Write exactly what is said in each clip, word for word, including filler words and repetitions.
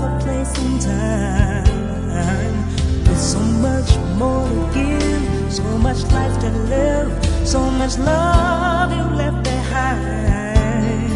another place and time, with so much more to give, so much life to live, so much love you left behind.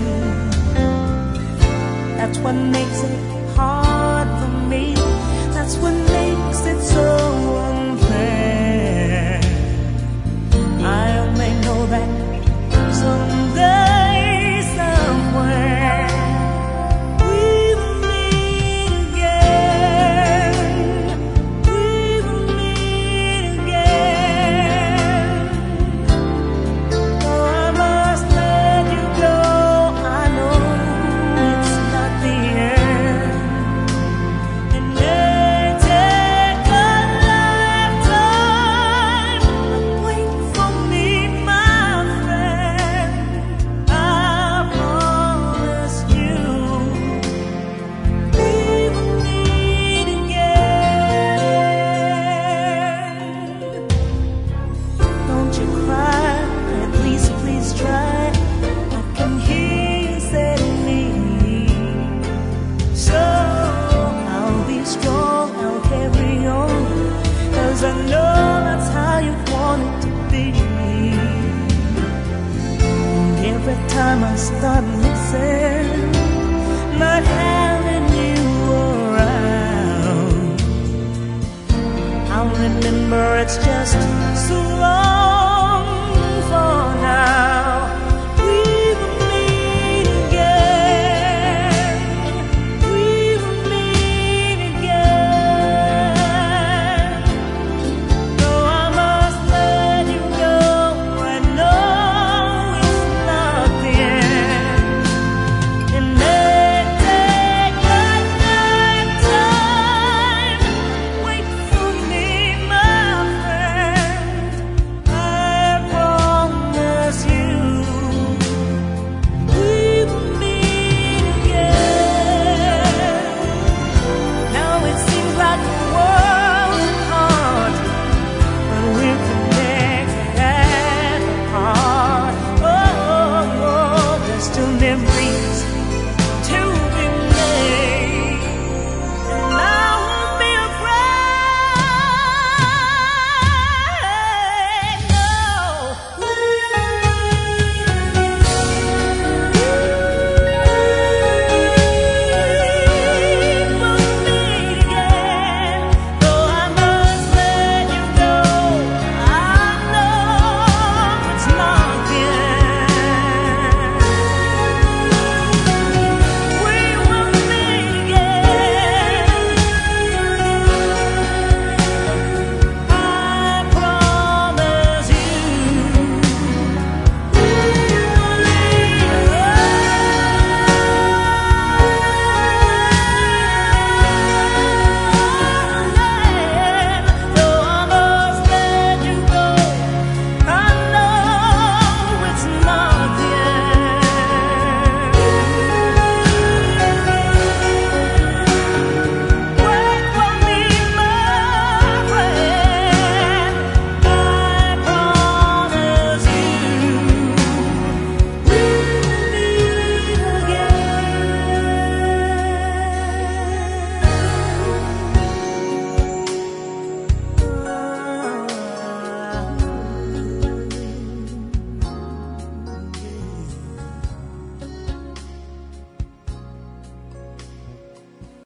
That's what makes it hard for me. That's what makes it so unfair. I only know that someday, somewhere, we will meet again. We will meet again. Oh, I must let you go. I know it's not the end. It may take a lifetime, but wait for me, my friend. I promise you, we will meet again. Don't you cry, at least please try. I can hear you say to me. So I'll be strong, I'll carry on, 'cause I know that's how you want it to be. And every time I start missing, not having you around, I'll remember it's just